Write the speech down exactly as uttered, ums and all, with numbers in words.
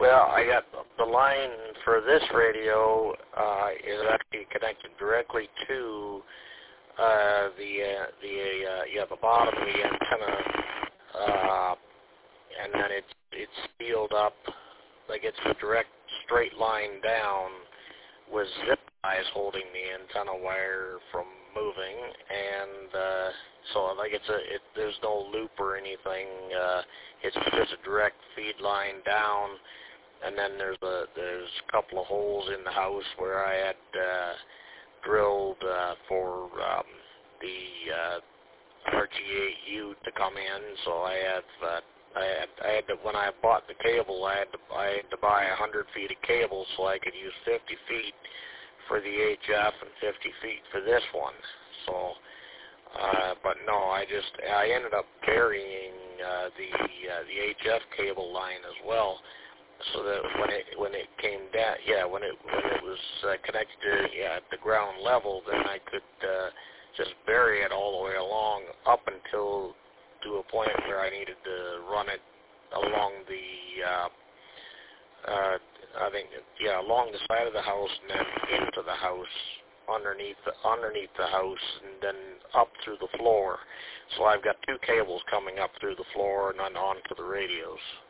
Well, I got the line for this radio uh, is actually connected directly to uh, the uh, the uh, yeah the bottom of the antenna, uh, and then it's it's sealed up like it's a direct straight line down with zip ties holding the antenna wire from moving, and uh, so like it's a it, there's no loop or anything. Uh, it's just a direct feed line down, and then there's a there's a couple of holes in the house where I had uh, drilled uh, for um, the uh, R G eight U to come in. So I have uh, I had I had to, when I bought the cable, I had to I had to buy a hundred feet of cable so I could use fifty feet for the H F and fifty feet for this one. So, uh, but no, I just I ended up carrying uh, the uh, the H F cable line as well, so that when it when it came down, yeah, when it when it was uh, connected to yeah, at the ground level, then I could uh, just bury it all the way along up until to a point where I needed to run it along the. Uh, Uh, I think, yeah, along the side of the house and then into the house, underneath the, underneath the house, and then up through the floor. So I've got two cables coming up through the floor and then onto the radios.